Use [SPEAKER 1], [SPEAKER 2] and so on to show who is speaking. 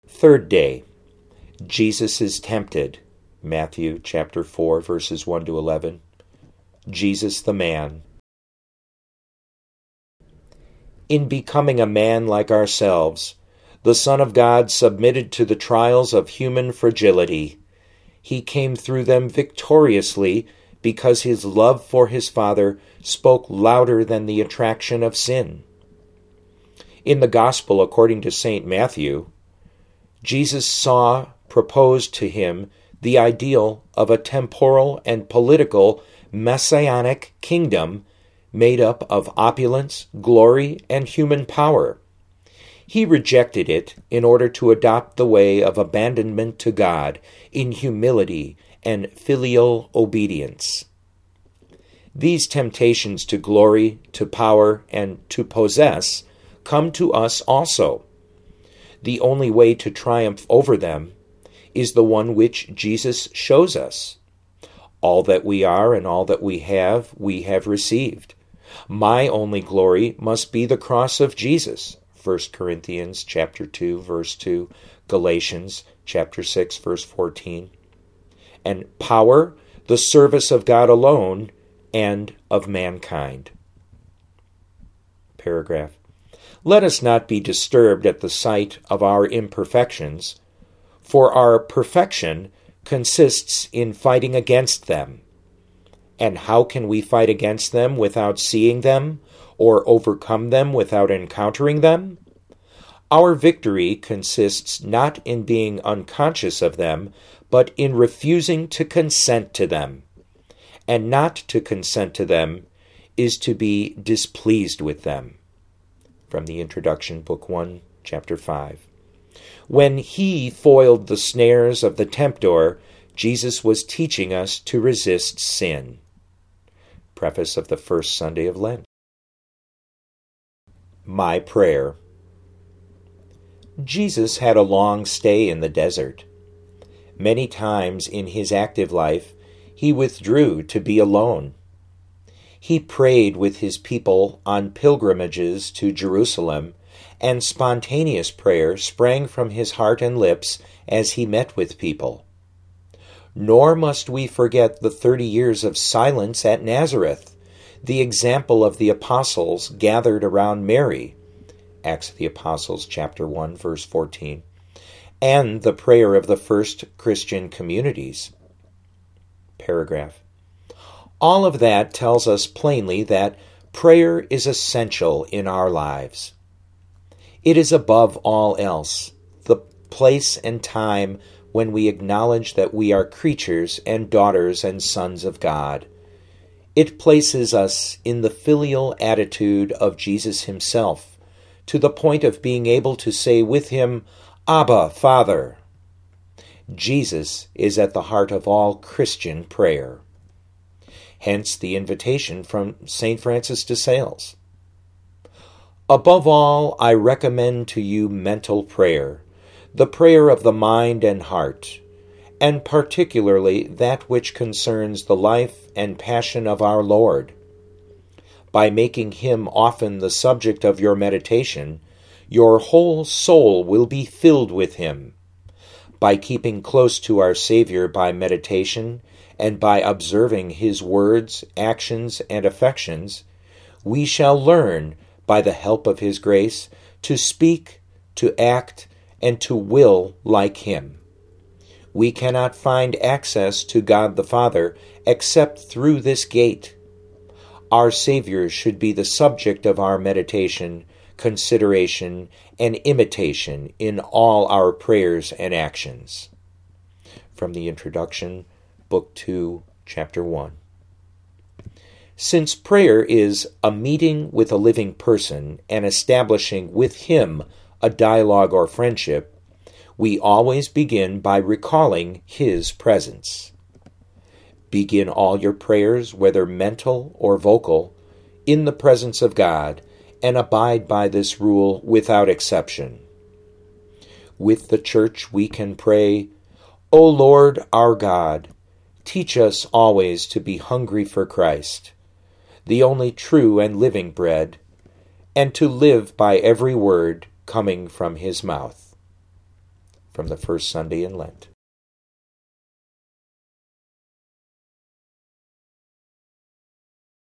[SPEAKER 1] Third day, Jesus is tempted. Matthew chapter 4, verses 1 to 11. Jesus the man. In becoming a man like ourselves, the Son of God submitted to the trials of human fragility. He came through them victoriously because his love for his Father spoke louder than the attraction of sin. In the Gospel according to St. Matthew, Jesus saw proposed to him the ideal of a temporal and political messianic kingdom made up of opulence, glory, and human power. He rejected it in order to adopt the way of abandonment to God in humility and filial obedience. These temptations to glory, to power, and to possess come to us also. The only way to triumph over them is the one which Jesus shows us. All that we are and all that we have received. My only glory must be the cross of Jesus. 1 Corinthians chapter 2, verse 2, Galatians chapter 6, verse 14. And power, the service of God alone and of mankind. Paragraph. Let us not be disturbed at the sight of our imperfections, for our perfection consists in fighting against them. And how can we fight against them without seeing them, or overcome them without encountering them? Our victory consists not in being unconscious of them, but in refusing to consent to them. And not to consent to them is to be displeased with them. From the Introduction, Book 1, Chapter 5. When he foiled the snares of the tempter, Jesus was teaching us to resist sin. Preface of the First Sunday of Lent. My prayer. Jesus had a long stay in the desert. Many times in his active life, he withdrew to be alone. He prayed with his people on pilgrimages to Jerusalem, and spontaneous prayer sprang from his heart and lips as he met with people. Nor must we forget the 30 years of silence at Nazareth, the example of the apostles gathered around Mary, Acts of the Apostles, chapter 1, verse 14, and the prayer of the first Christian communities. Paragraph. All of that tells us plainly that prayer is essential in our lives. It is above all else the place and time when we acknowledge that we are creatures and daughters and sons of God. It places us in the filial attitude of Jesus himself, to the point of being able to say with him, Abba, Father. Jesus is at the heart of all Christian prayer. Hence the invitation from St. Francis de Sales. Above all, I recommend to you mental prayer, the prayer of the mind and heart, and particularly that which concerns the life and passion of our Lord. By making him often the subject of your meditation, your whole soul will be filled with him. By keeping close to our Savior by meditation, and by observing his words, actions, and affections, we shall learn, by the help of his grace, to speak, to act, and to will like him. We cannot find access to God the Father except through this gate. Our Savior should be the subject of our meditation, consideration, and imitation in all our prayers and actions. From the Introduction, Book 2, Chapter 1. Since prayer is a meeting with a living person and establishing with him a dialogue or friendship, we always begin by recalling his presence. Begin all your prayers, whether mental or vocal, in the presence of God, and abide by this rule without exception. With the Church we can pray, O Lord our God, teach us always to be hungry for Christ, the only true and living bread, and to live by every word coming from his mouth. from the first Sunday in Lent.